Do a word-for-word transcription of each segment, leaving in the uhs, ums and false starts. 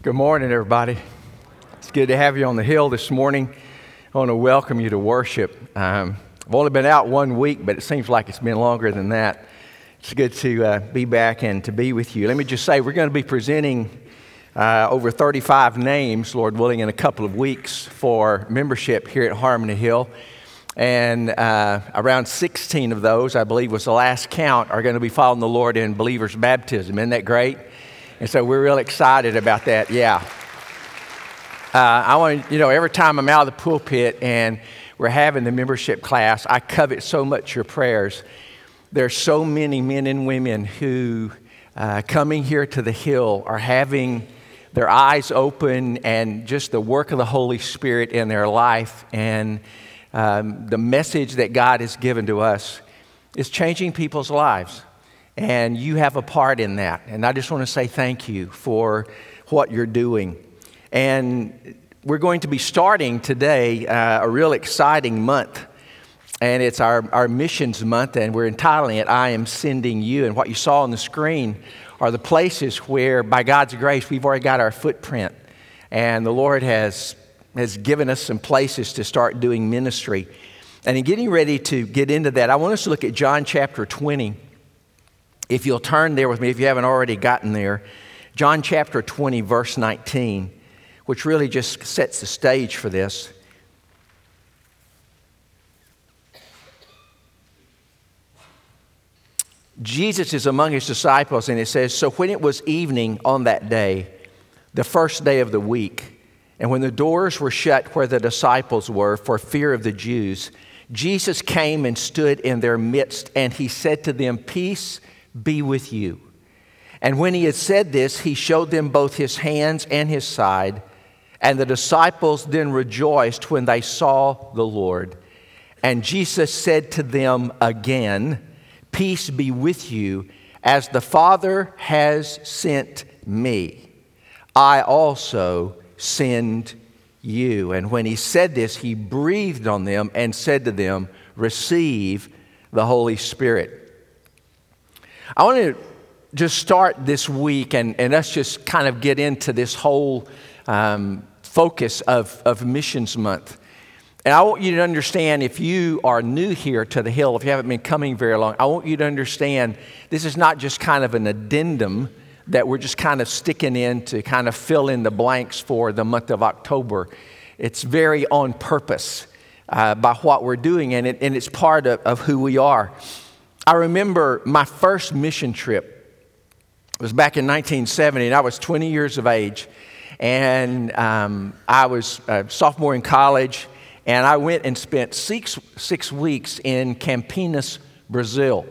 Good morning, everybody. It's good to have you on the hill this morning. I want to welcome you to worship. Um, I've only been out one week, but it seems like it's been longer than that. It's good to uh, be back and to be with you. Let me just say, we're going to be presenting uh, over thirty-five names, Lord willing, in a couple of weeks for membership here at Harmony Hill. And uh, around sixteen of those, I believe was the last count, are going to be following the Lord in believers' baptism. Isn't that great? And so we're real excited about that, yeah. Uh, I want you know, every time I'm out of the pulpit and we're having the membership class, I covet so much your prayers. There's so many men and women who, uh, coming here to the hill, are having their eyes open and just the work of the Holy Spirit in their life. And um, the message that God has given to us is changing people's lives. And you have a part in that. And I just want to say thank you for what you're doing. And we're going to be starting today uh, a real exciting month. And it's our, our missions month, and we're entitling it, I Am Sending You. And what you saw on the screen are the places where, by God's grace, we've already got our footprint. And the Lord has, has given us some places to start doing ministry. And in getting ready to get into that, I want us to look at John chapter twenty. If you'll turn there with me, if you haven't already gotten there, John chapter twenty, verse nineteen, which really just sets the stage for this. Jesus is among his disciples, and it says, "So when it was evening on that day, the first day of the week, and when the doors were shut where the disciples were for fear of the Jews, Jesus came and stood in their midst, and he said to them, 'Peace be with you.' And when he had said this, he showed them both his hands and his side. And the disciples then rejoiced when they saw the Lord. And Jesus said to them again, 'Peace be with you. As the Father has sent me, I also send you.' And when he said this, he breathed on them and said to them, 'Receive the Holy Spirit.'" I want to just start this week and, and us just kind of get into this whole um, focus of, of Missions Month. And I want you to understand, if you are new here to the Hill, if you haven't been coming very long, I want you to understand this is not just kind of an addendum that we're just kind of sticking in to kind of fill in the blanks for the month of October. It's very on purpose uh, by what we're doing, and, it, and it's part of, of who we are. I remember my first mission trip. It was back in nineteen seventy, and I was twenty years of age. And um, I was a sophomore in college, and I went and spent six, six weeks in Campinas, Brazil.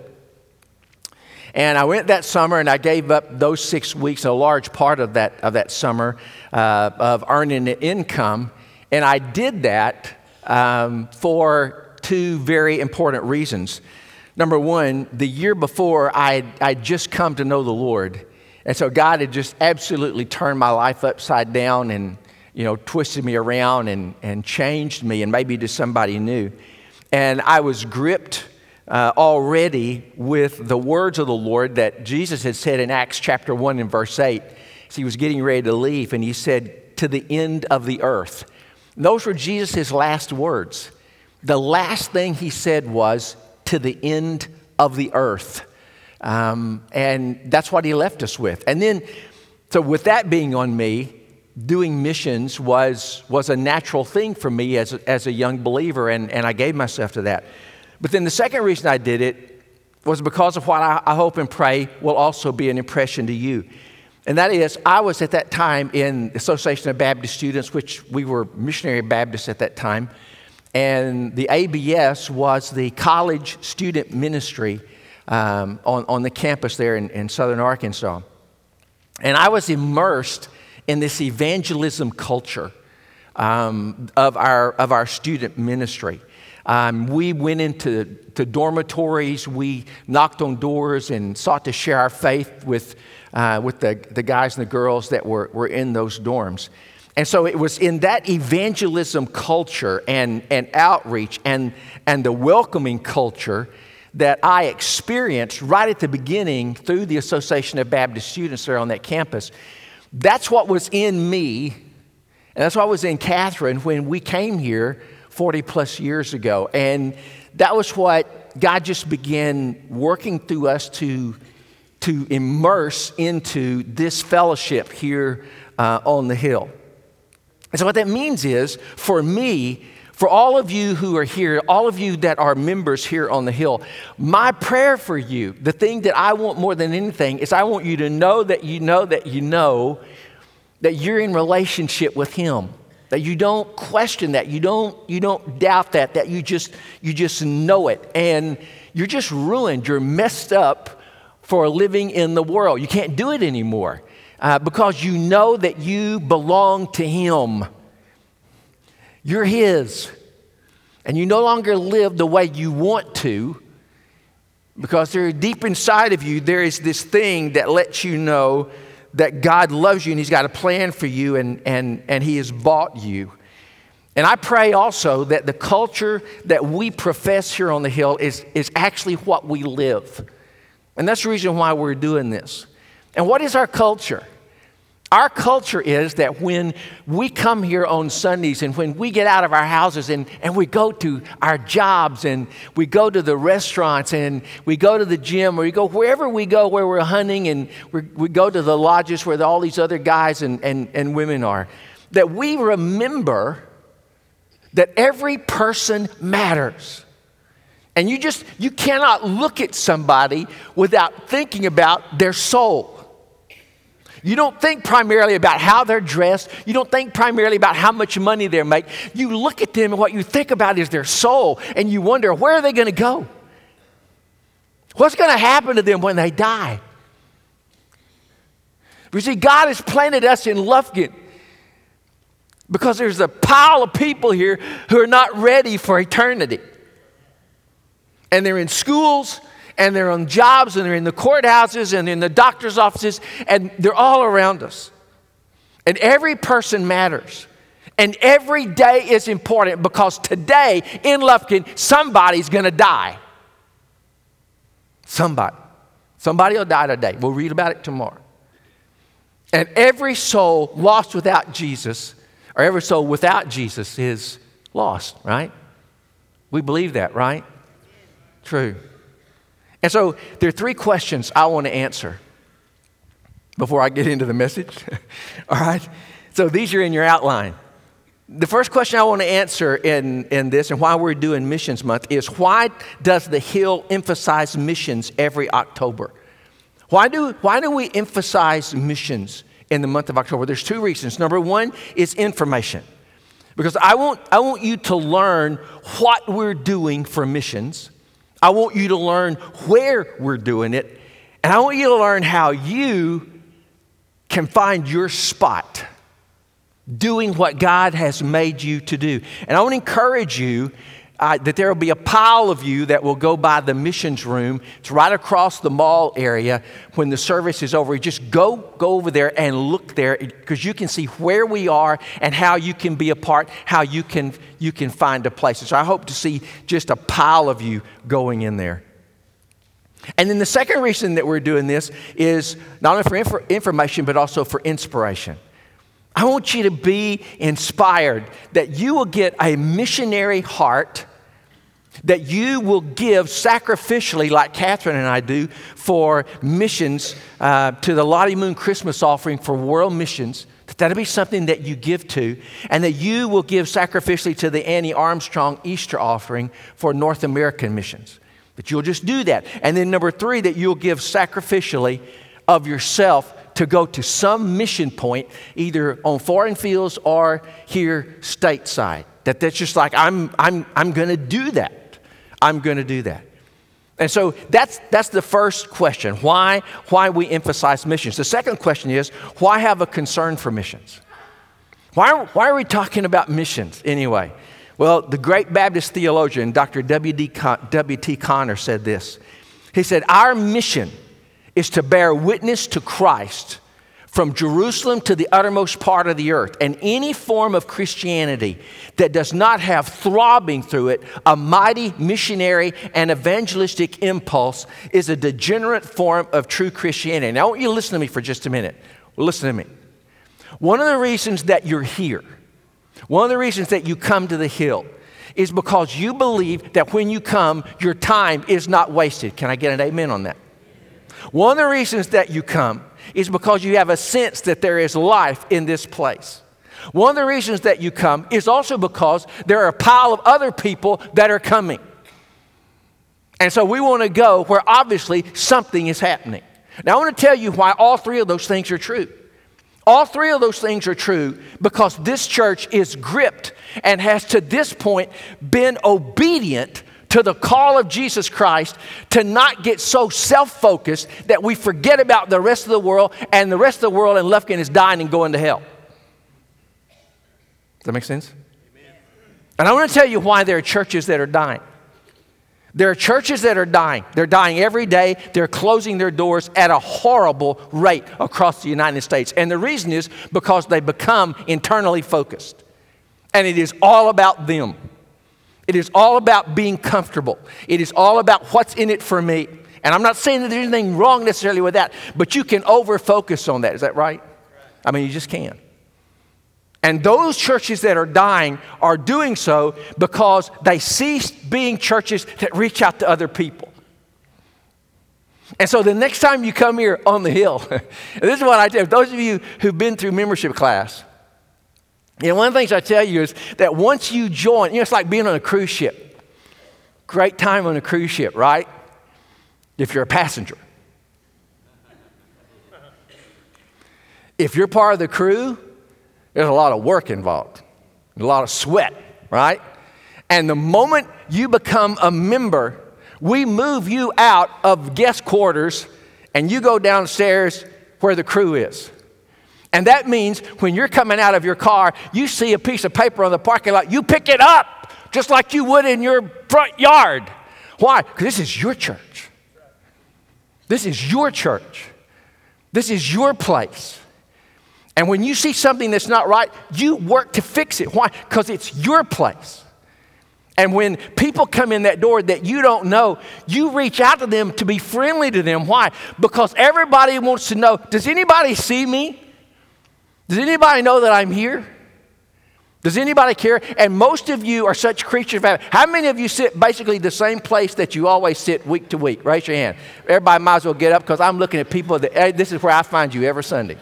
And I went that summer, and I gave up those six weeks, a large part of that, of that summer, uh, of earning an income. And I did that um, for two very important reasons. Number one, the year before, I I just come to know the Lord. And so God had just absolutely turned my life upside down and, you know, twisted me around and, and changed me and made me to somebody new. And I was gripped uh, already with the words of the Lord that Jesus had said in Acts chapter one and verse eight. As he was getting ready to leave, and he said, "To the end of the earth." And those were Jesus' last words. The last thing he said was, "To the end of the earth." Um, and that's what he left us with. And then, so with that being on me, doing missions was was a natural thing for me as a, as a young believer, and, and I gave myself to that. But then the second reason I did it was because of what I, I hope and pray will also be an impression to you. And that is, I was at that time in the Association of Baptist Students, which we were missionary Baptists at that time. And the A B S was the college student ministry um, on, on the campus there in, in southern Arkansas. And I was immersed in this evangelism culture um, of our of our student ministry. Um, we went into to dormitories, we knocked on doors and sought to share our faith with uh, with the, the guys and the girls that were, were in those dorms. And so it was in that evangelism culture and, and outreach and, and the welcoming culture that I experienced right at the beginning through the Association of Baptist Students there on that campus. That's what was in me, and that's what was in Catherine when we came here forty plus years ago. And that was what God just began working through us to, to immerse into this fellowship here uh, on the hill. And so what that means is, for me, for all of you who are here, all of you that are members here on the hill, my prayer for you, the thing that I want more than anything, is I want you to know that you know that you know that you're in relationship with Him. That you don't question that, you don't you don't doubt that, that you just you just know it, and you're just ruined. You're messed up for living in the world. You can't do it anymore uh, because you know that you belong to Him. You're His, and you no longer live the way you want to, because there, deep inside of you, there is this thing that lets you know that God loves you and He's got a plan for you, and, and, and He has bought you. And I pray also that the culture that we profess here on the hill is, is actually what we live. And that's the reason why we're doing this. And what is our culture? Our culture is that when we come here on Sundays and when we get out of our houses and, and we go to our jobs and we go to the restaurants and we go to the gym, or we go wherever we go where we're hunting, and we we go to the lodges where all these other guys and, and, and women are, that we remember that every person matters. And you just, you cannot look at somebody without thinking about their soul. You don't think primarily about how they're dressed. You don't think primarily about how much money they make. You look at them and what you think about is their soul, and you wonder, where are they going to go? What's going to happen to them when they die? You see, God has planted us in Lufkin because there's a pile of people here who are not ready for eternity. And they're in schools, and they're on jobs, and they're in the courthouses, and in the doctor's offices, and they're all around us. And every person matters. And every day is important, because today in Lufkin, somebody's going to die. Somebody. Somebody will die today. We'll read about it tomorrow. And every soul lost without Jesus, or every soul without Jesus, is lost, right? We believe that, right? True. And so there are three questions I want to answer before I get into the message. All right? So these are in your outline. The first question I want to answer in, in this, and why we're doing Missions Month, is why does the Hill emphasize missions every October? Why do, why do we emphasize missions in the month of October? There's two reasons. Number one is information. Because I want, I want you to learn what we're doing for missions. I want you to learn where we're doing it. And I want you to learn how you can find your spot doing what God has made you to do. And I want to encourage you uh, that there will be a pile of you that will go by the missions room. It's right across the mall area. When the service is over, just go, go over there and look there, because you can see where we are and how you can be a part, how you can, you can find a place. So I hope to see just a pile of you going in there. And then the second reason that we're doing this is not only for inf- information, but also for inspiration. I want you to be inspired, that you will get a missionary heart, that you will give sacrificially, like Catherine and I do, for missions, uh, to the Lottie Moon Christmas offering for world missions. That that'll be something that you give to, and that you will give sacrificially to the Annie Armstrong Easter offering for North American missions. That you'll just do that. And then number three, that you'll give sacrificially of yourself to go to some mission point, either on foreign fields or here stateside. That that's just like, I'm I'm I'm going to do that. I'm going to do that. And so that's that's the first question. Why why we emphasize missions? The second question is, why have a concern for missions? Why why are we talking about missions anyway? Well, the great Baptist theologian, Doctor W D W T Connor, said this. He said, our mission is to bear witness to Christ from Jerusalem to the uttermost part of the earth. And any form of Christianity that does not have throbbing through it a mighty missionary and evangelistic impulse is a degenerate form of true Christianity. Now, I want you to listen to me for just a minute. Well, listen to me. One of the reasons that you're here, one of the reasons that you come to the Hill is because you believe that when you come, your time is not wasted. Can I get an amen on that? One of the reasons that you come is because you have a sense that there is life in this place. One of the reasons that you come is also because there are a pile of other people that are coming. And so we want to go where obviously something is happening. Now I want to tell you why all three of those things are true. All three of those things are true because this church is gripped and has to this point been obedient to the call of Jesus Christ to not get so self-focused that we forget about the rest of the world, and the rest of the world in Lufkin is dying and going to hell. Does that make sense? Amen. And I want to tell you why there are churches that are dying. There are churches that are dying. They're dying every day. They're closing their doors at a horrible rate across the United States. And the reason is because they become internally focused. And it is all about them. It is all about being comfortable. It is all about what's in it for me. And I'm not saying that there's anything wrong necessarily with that, but you can over-focus on that. Is that right? I mean, you just can. And those churches that are dying are doing so because they ceased being churches that reach out to other people. And so the next time you come here on the Hill, and this is what I tell those of you who've been through membership class, you know, one of the things I tell you is that once you join, you know, it's like being on a cruise ship. Great time on a cruise ship, right? If you're a passenger. If you're part of the crew, there's a lot of work involved, a lot of sweat, right? And the moment you become a member, we move you out of guest quarters and you go downstairs where the crew is. And that means when you're coming out of your car, you see a piece of paper on the parking lot, you pick it up just like you would in your front yard. Why? Because this is your church. This is your church. This is your place. And when you see something that's not right, you work to fix it. Why? Because it's your place. And when people come in that door that you don't know, you reach out to them to be friendly to them. Why? Because everybody wants to know, does anybody see me? Does anybody know that I'm here? Does anybody care? And most of you are such creatures of habit. How many of you sit basically the same place that you always sit week to week? Raise your hand. Everybody might as well get up because I'm looking at people that, hey, this is where I find you every Sunday.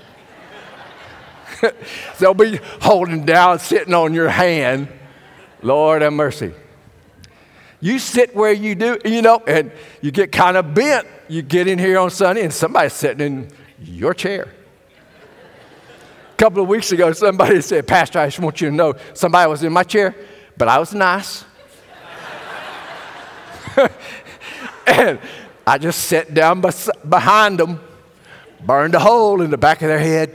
They'll be holding down, sitting on your hand. Lord have mercy. You sit where you do, you know, and you get kind of bent. You get in here on Sunday and somebody's sitting in your chair. A couple of weeks ago, somebody said, Pastor, I just want you to know somebody was in my chair, but I was nice. And I just sat down bes- behind them, burned a hole in the back of their head.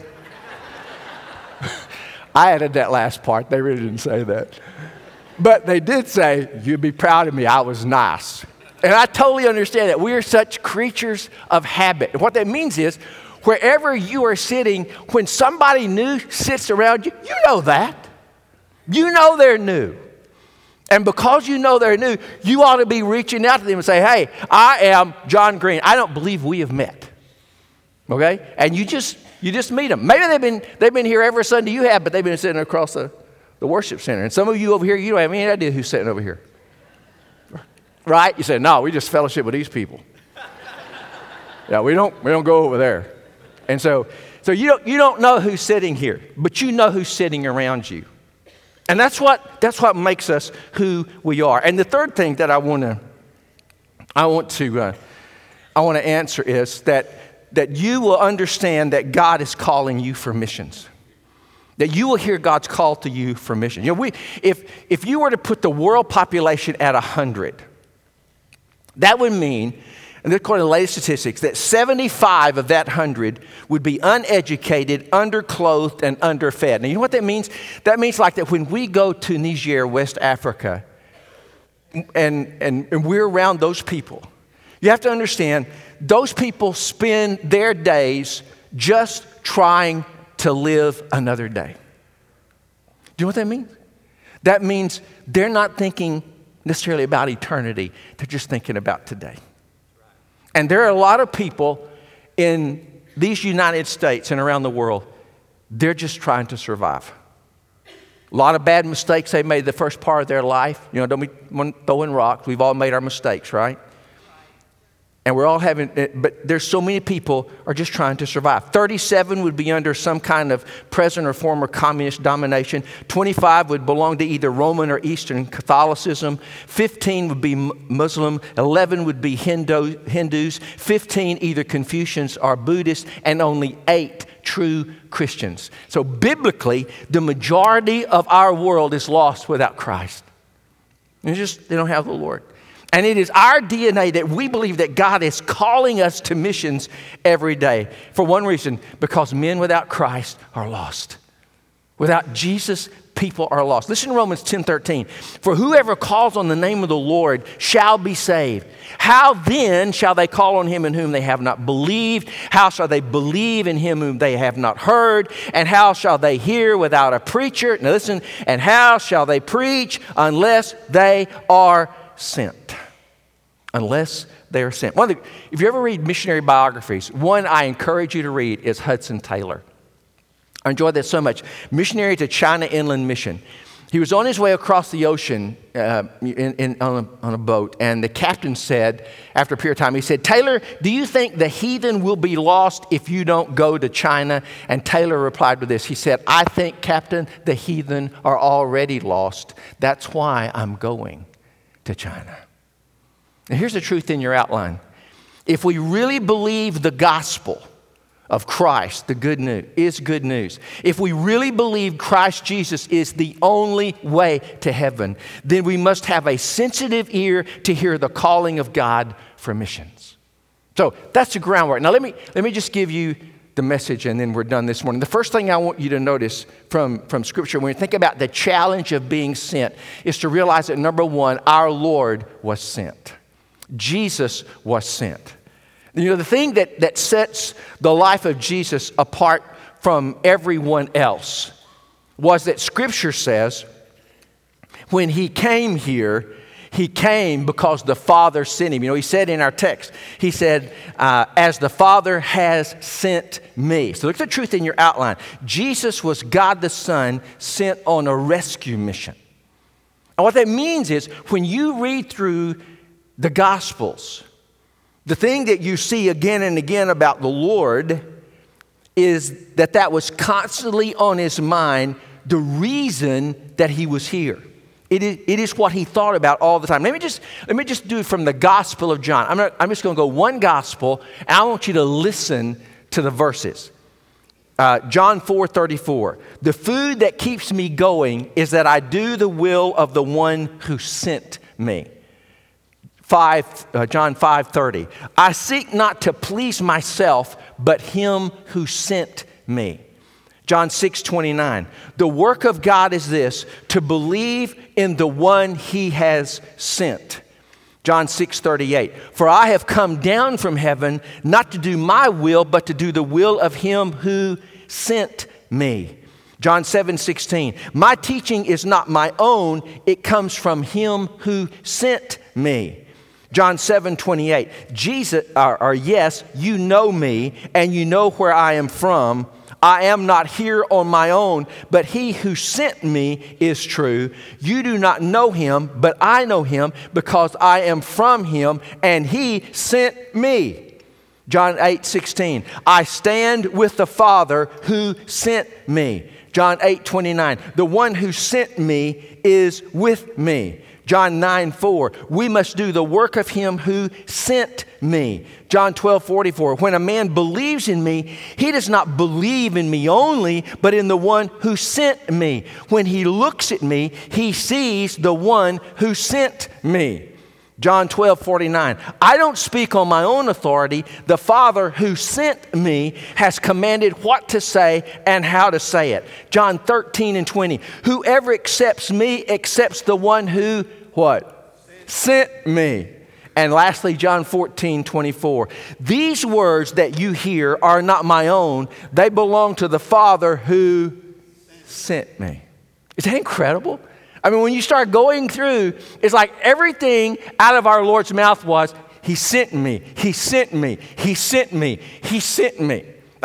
I added that last part. They really didn't say that. But they did say, you'd be proud of me. I was nice. And I totally understand that. We are such creatures of habit. And what that means is, wherever you are sitting, when somebody new sits around you, you know that. You know they're new. And because you know they're new, you ought to be reaching out to them and say, hey, I am John Green. I don't believe we have met. Okay? And you just... You just meet them. Maybe they've been they've been here every Sunday you have, but they've been sitting across the, the worship center. And some of you over here, you don't have any idea who's sitting over here. Right? You say, no, we just fellowship with these people. Yeah, we don't we don't go over there. And so so you don't you don't know who's sitting here, but you know who's sitting around you. And that's what that's what makes us who we are. And the third thing that I want to I want to uh, I want to answer is that that you will understand that God is calling you for missions. That you will hear God's call to you for mission. You know, we, if, if you were to put the world population at one hundred, that would mean, and according to the latest statistics, that seventy-five of that one hundred would be uneducated, underclothed, and underfed. Now, you know what that means? That means like that when we go to Niger, West Africa, and, and, and we're around those people, you have to understand those people spend their days just trying to live another day. Do you know what that means? That means they're not thinking necessarily about eternity. They're just thinking about today. And there are a lot of people in these United States and around the world They're just trying to survive. A lot of bad mistakes they made the first part of their life. You know, don't be throwing rocks. We've all made our mistakes, right? And we're all having, but there's so many people are just trying to survive. thirty-seven would be under some kind of present or former communist domination. twenty-five would belong to either Roman or Eastern Catholicism. fifteen would be Muslim. eleven would be Hindu, Hindus. fifteen either Confucians or Buddhists. And only eight true Christians. So biblically, the majority of our world is lost without Christ. It's just, they don't have the Lord. And it is our D N A that we believe that God is calling us to missions every day. For one reason, because men without Christ are lost. Without Jesus, people are lost. Listen to Romans ten thirteen. For whoever calls on the name of the Lord shall be saved. How then shall they call on him in whom they have not believed? How shall they believe in him whom they have not heard? And how shall they hear without a preacher? Now listen, and how shall they preach unless they are sent? Unless they are sent. One of the, if you ever read missionary biographies, one I encourage you to read is Hudson Taylor. I enjoyed that so much. Missionary to China Inland Mission. He was on his way across the ocean uh, in, in, on, a, on a boat, and the captain said, after a period of time, he said, Taylor, do you think the heathen will be lost if you don't go to China? And Taylor replied with this. He said, I think, Captain, the heathen are already lost. That's why I'm going to China. And here's the truth in your outline. If we really believe the gospel of Christ, the good news, is good news. If we really believe Christ Jesus is the only way to heaven, then we must have a sensitive ear to hear the calling of God for missions. So that's the groundwork. Now let me, let me just give you the message and then we're done this morning. The first thing I want you to notice from, from Scripture when you think about the challenge of being sent is to realize that number one, our Lord was sent. Jesus was sent. You know, the thing that, that sets the life of Jesus apart from everyone else was that Scripture says when he came here, he came because the Father sent him. You know, he said in our text, he said, uh, as the Father has sent me. So look at the truth in your outline. Jesus was God the Son sent on a rescue mission. And what that means is when you read through the Gospels, the thing that you see again and again about the Lord is that that was constantly on his mind, the reason that he was here. It is, it is what he thought about all the time. Let me just, let me just do it from the Gospel of John. I'm, not, I'm just going to go one gospel, and I want you to listen to the verses. Uh, John four thirty-four. The food that keeps me going is that I do the will of the one who sent me. Five, uh, John five thirty. I seek not to please myself, but him who sent me. John six twenty-nine. The work of God is this, to believe in the one he has sent. John six thirty-eight. For I have come down from heaven not to do my will, but to do the will of him who sent me. John seven sixteen. My teaching is not my own, it comes from him who sent me. John seven twenty-eight. Jesus, or, or yes, you know me, and you know where I am from. I am not here on my own, but he who sent me is true. You do not know him, but I know him because I am from him, and he sent me. John eight sixteen. I stand with the Father who sent me. John eight twenty-nine. The one who sent me is with me. John nine four, we must do the work of him who sent me. John twelve forty-four, when a man believes in me, he does not believe in me only, but in the one who sent me. When he looks at me, he sees the one who sent me. John twelve forty-nine, I don't speak on my own authority. The Father who sent me has commanded what to say and how to say it. John thirteen and twenty, whoever accepts me accepts the one who, what? Sent, sent me. And lastly, John fourteen twenty-four, these words that you hear are not my own. They belong to the Father who sent me. Is that incredible? I mean, when you start going through, it's like everything out of our Lord's mouth was, he sent me, he sent me, he sent me, he sent me.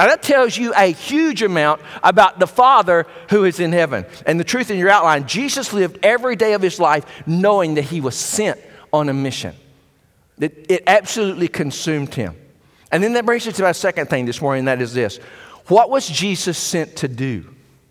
Now that tells you a huge amount about the Father who is in heaven. And the truth in your outline, Jesus lived every day of his life knowing that he was sent on a mission. It, it absolutely consumed him. And then that brings us to our second thing this morning, and that is this. What was Jesus sent to do?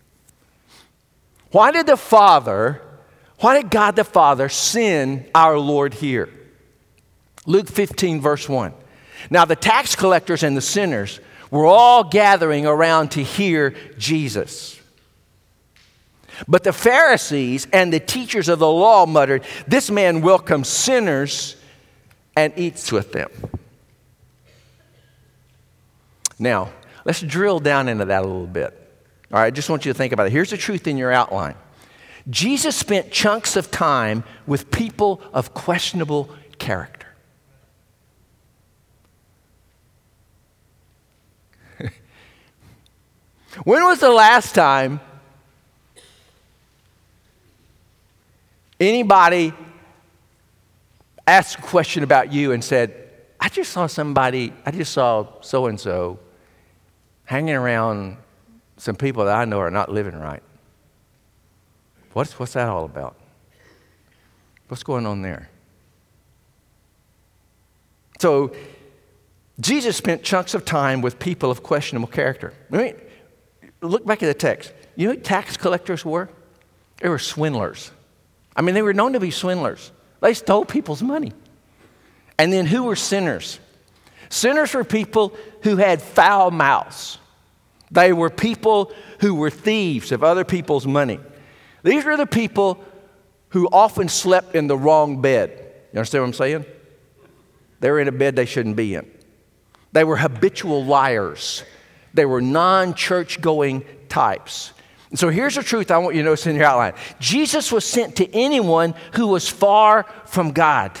Why did the Father, why did God the Father send our Lord here? Luke fifteen, verse one. Now the tax collectors and the sinners were all gathering around to hear Jesus. But the Pharisees and the teachers of the law muttered, "This man welcomes sinners and eats with them." Now, let's drill down into that a little bit. All right, I just want you to think about it. Here's the truth in your outline. Jesus spent chunks of time with people of questionable character. When was the last time anybody asked a question about you and said, I just saw somebody, I just saw so-and-so hanging around some people that I know are not living right. What's, what's that all about? What's going on there? So, Jesus spent chunks of time with people of questionable character. I mean, look back at the text. You know what tax collectors were? They were swindlers. I mean, they were known to be swindlers. They stole people's money. And then who were sinners? Sinners were people who had foul mouths. They were people who were thieves of other people's money. These were the people who often slept in the wrong bed. You understand what I'm saying? They were in a bed they shouldn't be in. They were habitual liars. They were non-church-going types. And so here's the truth I want you to notice in your outline. Jesus was sent to anyone who was far from God.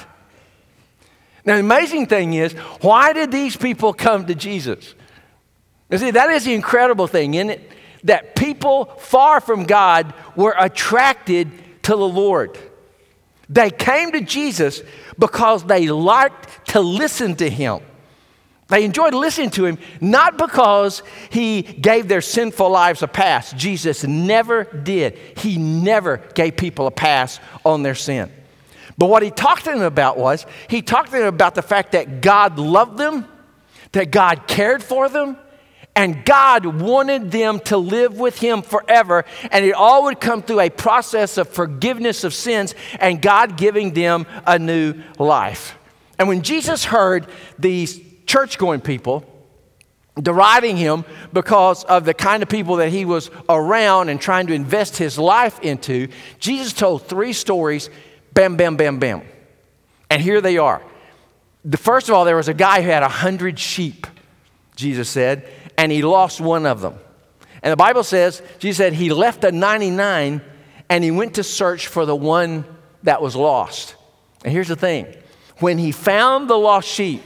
Now, the amazing thing is, why did these people come to Jesus? You see, that is the incredible thing, isn't it? That people far from God were attracted to the Lord. They came to Jesus because they liked to listen to him. They enjoyed listening to him, not because he gave their sinful lives a pass. Jesus never did. He never gave people a pass on their sin. But what he talked to them about was, he talked to them about the fact that God loved them, that God cared for them, and God wanted them to live with him forever. And it all would come through a process of forgiveness of sins and God giving them a new life. And when Jesus heard these church-going people deriding him because of the kind of people that he was around and trying to invest his life into, Jesus told three stories, bam, bam, bam, bam. And here they are. The first of all, there was a guy who had a hundred sheep, Jesus said, and he lost one of them. And the Bible says, Jesus said, he left the ninety-nine and he went to search for the one that was lost. And here's the thing. When he found the lost sheep,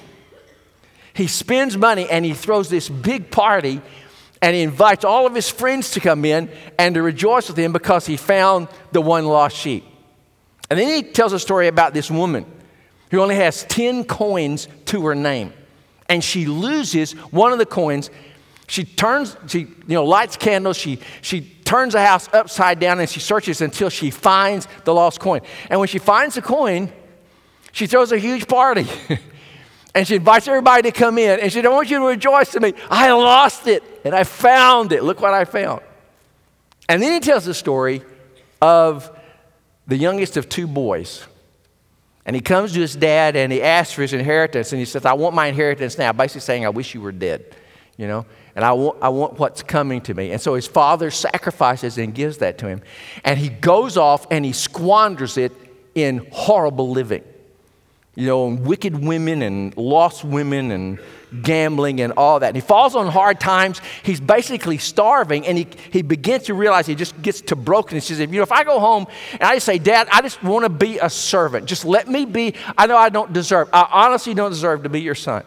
he spends money and he throws this big party and he invites all of his friends to come in and to rejoice with him because he found the one lost sheep. And then he tells a story about this woman who only has ten coins to her name. And she loses one of the coins. She turns, she you know, lights candles. She, she turns the house upside down and she searches until she finds the lost coin. And when she finds the coin, she throws a huge party. And she invites everybody to come in. And she said, I want you to rejoice with me. I lost it and I found it. Look what I found. And then he tells the story of the youngest of two boys. And he comes to his dad and he asks for his inheritance. And he says, I want my inheritance now. Basically saying, I wish you were dead, you know. And I want, I want what's coming to me. And so his father sacrifices and gives that to him. And he goes off and he squanders it in horrible living. You know, and wicked women and lost women and gambling and all that. And he falls on hard times. He's basically starving, and he, he begins to realize he just gets to brokenness. He says, you know, if I go home and I just say, Dad, I just want to be a servant. Just let me be. I know I don't deserve. I honestly don't deserve to be your son.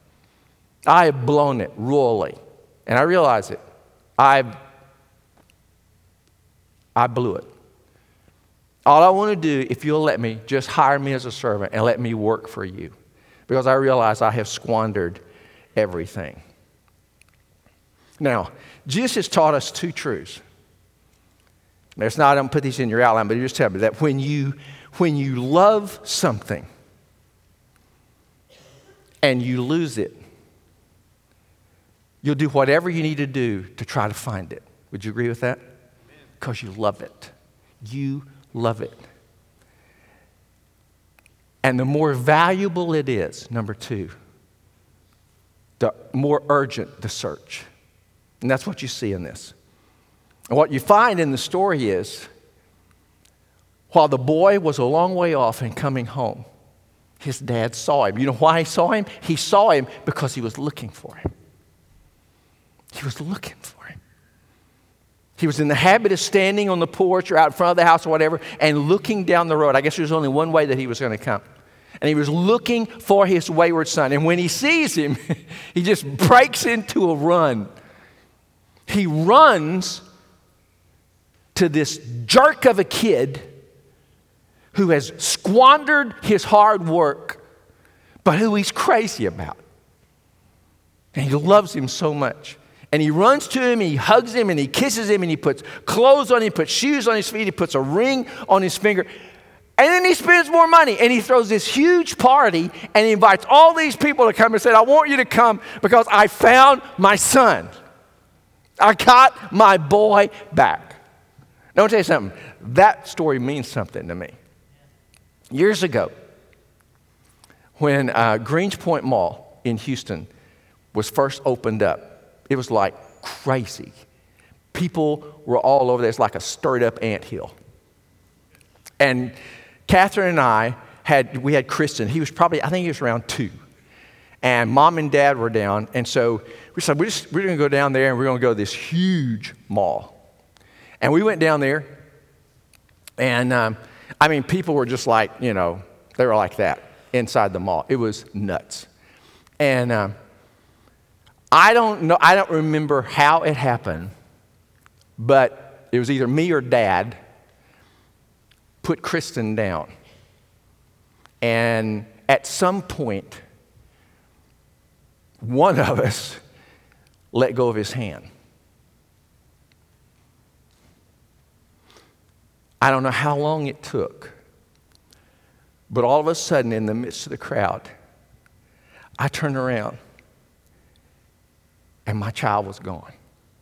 I have blown it royally. And I realize it. I I blew it. All I want to do, if you'll let me, just hire me as a servant and let me work for you. Because I realize I have squandered everything. Now, Jesus has taught us two truths. Now, it's not, I don't put these in your outline, but he just tell me that when you, when you love something and you lose it, you'll do whatever you need to do to try to find it. Would you agree with that? Because you love it. You love it. And the more valuable it is, number two, the more urgent the search. And that's what you see in this. And what you find in the story is, while the boy was a long way off and coming home, his dad saw him. You know why he saw him? He saw him because he was looking for him. He was looking for him. He was in the habit of standing on the porch or out in front of the house or whatever and looking down the road. I guess there's only one way that he was going to come. And he was looking for his wayward son. And when he sees him, he just breaks into a run. He runs to this jerk of a kid who has squandered his hard work, but who he's crazy about. And he loves him so much. And he runs to him, he hugs him, and he kisses him, and he puts clothes on him, he puts shoes on his feet, he puts a ring on his finger. And then he spends more money, and he throws this huge party, and he invites all these people to come and say, I want you to come because I found my son. I got my boy back. Now, I'll tell you something. That story means something to me. Years ago, when uh, Greens Point Mall in Houston was first opened up, it was like crazy. People were all over there. It's like a stirred-up anthill. And Catherine and I had, we had Kristen. He was probably, I think he was around two. And Mom and Dad were down. And so we said, we're, just, we're going to go down there and we're going to go to this huge mall. And we went down there. And, um, I mean, people were just like, you know, they were like that inside the mall. It was nuts. And um, I don't know, I don't remember how it happened, but it was either me or Dad put Kristen down. And at some point, one of us let go of his hand. I don't know how long it took, but all of a sudden, in the midst of the crowd, I turned around and my child was gone.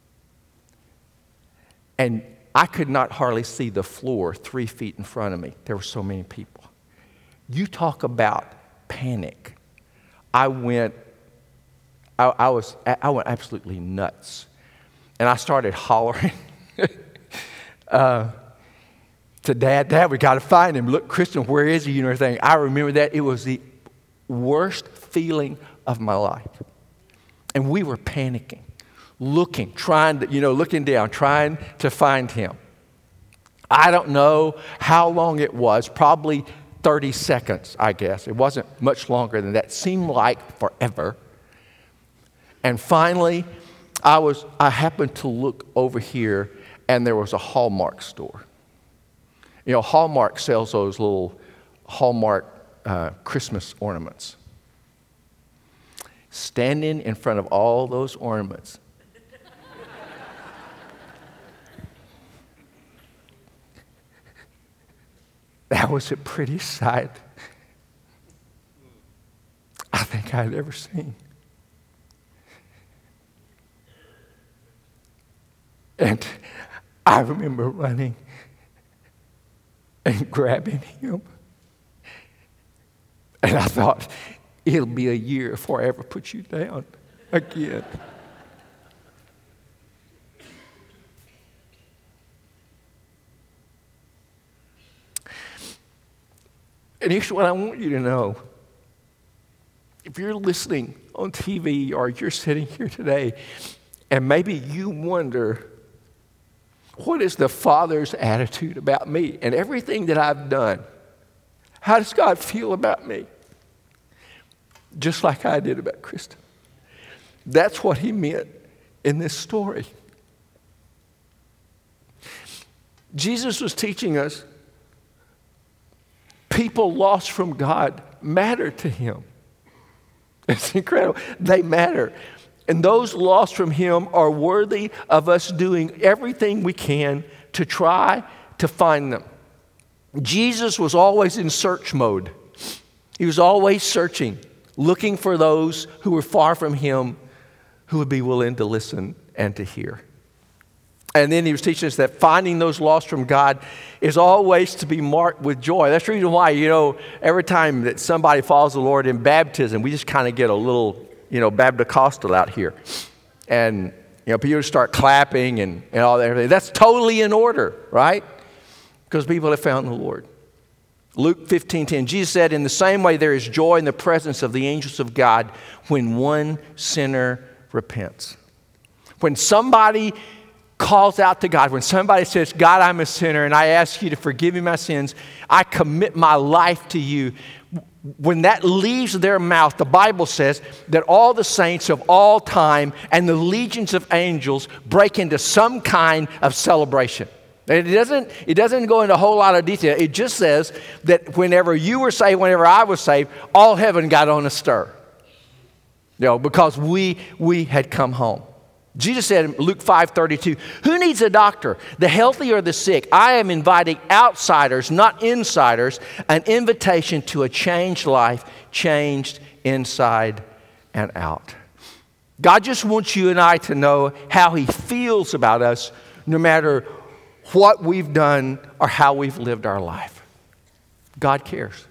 And I could not hardly see the floor three feet in front of me. There were so many people. You talk about panic. I went, I, I was, I went absolutely nuts. And I started hollering uh, to Dad, Dad, we got to find him. Look, Kristen, where is he? You know, everything. I remember that. It was the worst feeling of my life. And we were panicking, looking, trying to, you know, looking down, trying to find him. I don't know how long it was, probably thirty seconds, I guess. It wasn't much longer than that. It seemed like forever. And finally, I was, I happened to look over here, and there was a Hallmark store. You know, Hallmark sells those little Hallmark uh, Christmas ornaments. Standing in front of all those ornaments, that was the prettiest sight I think I'd ever seen. And I remember running and grabbing him. And I thought, it'll be a year before I ever put you down again. And here's what I want you to know. If you're listening on T V or you're sitting here today, and maybe you wonder, what is the Father's attitude about me and everything that I've done? How does God feel about me? Just like I did about Kristen. That's what he meant in this story. Jesus was teaching us people lost from God matter to him. It's incredible. They matter. And those lost from him are worthy of us doing everything we can to try to find them. Jesus was always in search mode. He was always searching, looking for those who were far from him, who would be willing to listen and to hear. And then he was teaching us that finding those lost from God is always to be marked with joy. That's the reason why, you know, every time that somebody follows the Lord in baptism, we just kind of get a little, you know, Baptist-costal out here. And, you know, people start clapping and, and all that. Everything. That's totally in order, right? Because people have found the Lord. Luke fifteen ten, Jesus said, in the same way there is joy in the presence of the angels of God when one sinner repents. When somebody calls out to God, when somebody says, God, I'm a sinner and I ask you to forgive me my sins, I commit my life to you. When that leaves their mouth, the Bible says that all the saints of all time and the legions of angels break into some kind of celebration. It doesn't, it doesn't go into a whole lot of detail. It just says that whenever you were saved, whenever I was saved, all heaven got on a stir. You know, because we, we had come home. Jesus said in Luke five thirty-two, who needs a doctor, the healthy or the sick? I am inviting outsiders, not insiders, an invitation to a changed life, changed inside and out. God just wants you and I to know how he feels about us, no matter what we've done or how we've lived our life. God cares.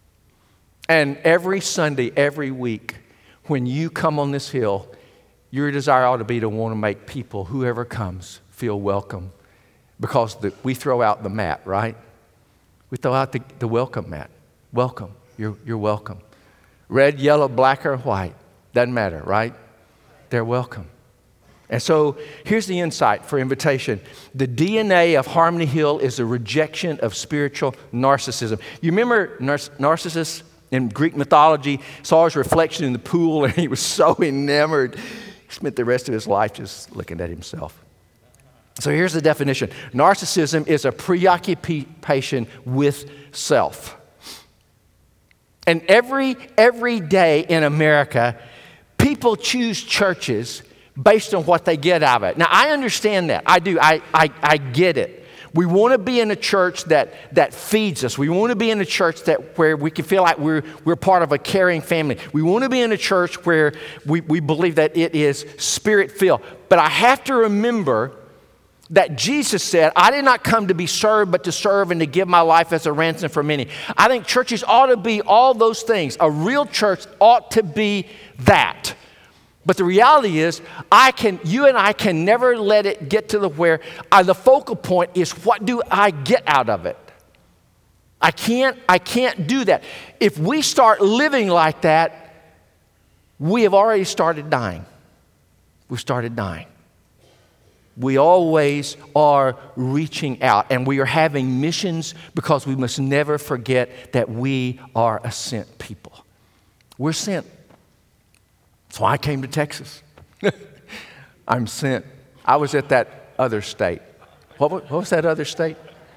And every Sunday, every week, when you come on this hill, your desire ought to be to want to make people, whoever comes, feel welcome. Because the, we throw out the mat, right? We throw out the, the welcome mat. Welcome. You're, you're welcome. Red, yellow, black, or white. Doesn't matter, right? They're welcome. And so here's the insight for invitation. The D N A of Harmony Hill is a rejection of spiritual narcissism. You remember Nar- Narcissus in Greek mythology saw his reflection in the pool and he was so enamored. He spent the rest of his life just looking at himself. So here's the definition. Narcissism is a preoccupation with self. And every, every day in America, people choose churches based on what they get out of it. Now, I understand that. I do. I, I, I get it. We want to be in a church that, that feeds us. We want to be in a church that where we can feel like we're, we're part of a caring family. We want to be in a church where we, we believe that it is spirit-filled. But I have to remember that Jesus said, I did not come to be served, but to serve and to give my life as a ransom for many. I think churches ought to be all those things. A real church ought to be that. But the reality is, I can, you and I can never let it get to the where uh, the focal point is what do I get out of it? I can't, I can't do that. If we start living like that, we have already started dying. We've started dying. We always are reaching out, and we are having missions because we must never forget that we are a sent people. We're sent. That's why I came to Texas. I'm sent. I was at that other state. What was, what was that other state?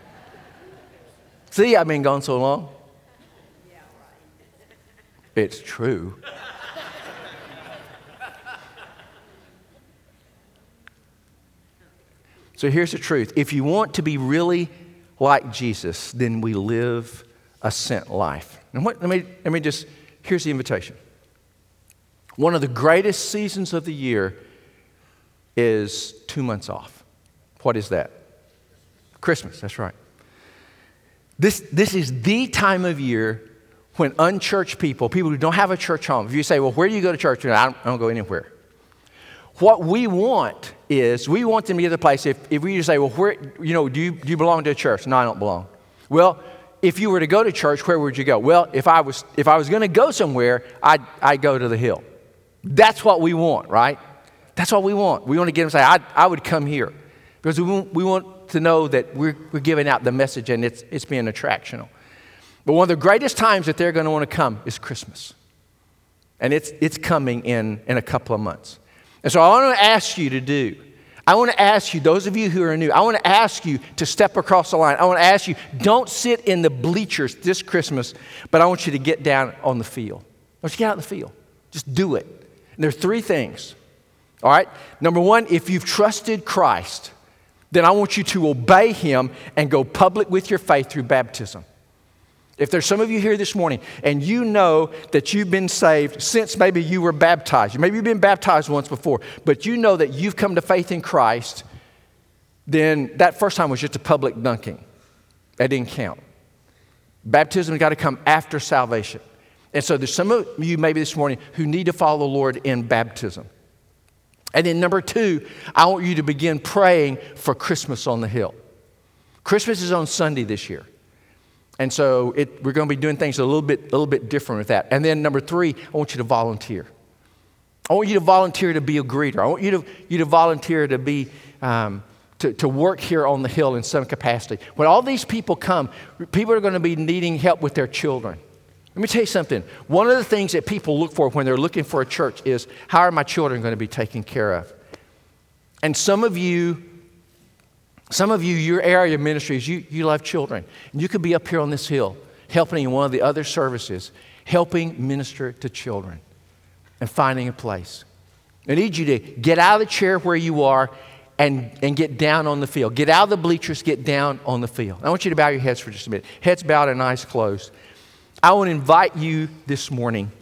See, I've been gone so long. It's true. So here's the truth. If you want to be really like Jesus, then we live a sent life. And what, let me, let me just, here's the invitation. One of the greatest seasons of the year is two months off. What is that? Christmas, that's right. This, this is the time of year when unchurched people, people who don't have a church home, if you say, well, where do you go to church? I don't, I don't go anywhere. What we want is, we want them to get to the place, if, if we just say, well, where, you know, do you, do you belong to a church? No, I don't belong. Well, if you were to go to church, where would you go? Well, if I was, if I was going to go somewhere, I'd, I'd go to the hill. That's what we want, right? That's what we want. We want to get them to say, I, I would come here. Because we want, we want to know that we're, we're giving out the message and it's, it's being attractional. But one of the greatest times that they're going to want to come is Christmas. And it's, it's coming in, in a couple of months. And so I want to ask you to do, I want to ask you, those of you who are new, I want to ask you to step across the line. I want to ask you, don't sit in the bleachers this Christmas, but I want you to get down on the field. I want you to get out on the field. Just do it. And there are three things. All right? Number one, if you've trusted Christ, then I want you to obey him and go public with your faith through baptism. If there's some of you here this morning and you know that you've been saved since maybe you were baptized, maybe you've been baptized once before, but you know that you've come to faith in Christ, then that first time was just a public dunking. That didn't count. Baptism has got to come after salvation. And so there's some of you maybe this morning who need to follow the Lord in baptism. And then number two, I want you to begin praying for Christmas on the Hill. Christmas is on Sunday this year. And so it, we're going to be doing things a little bit, a little bit different with that. And then number three, I want you to volunteer. I want you to volunteer to be a greeter. I want you to, you to volunteer to be, um, to, to work here on the Hill in some capacity. When all these people come, people are going to be needing help with their children. Let me tell you something. One of the things that people look for when they're looking for a church is, how are my children going to be taken care of? And some of you, some of you, your area of ministries, you, you love children. And you could be up here on this hill, helping in one of the other services, helping minister to children and finding a place. I need you to get out of the chair where you are and, and get down on the field. Get out of the bleachers, get down on the field. I want you to bow your heads for just a minute. Heads bowed and eyes closed. I want to invite you this morning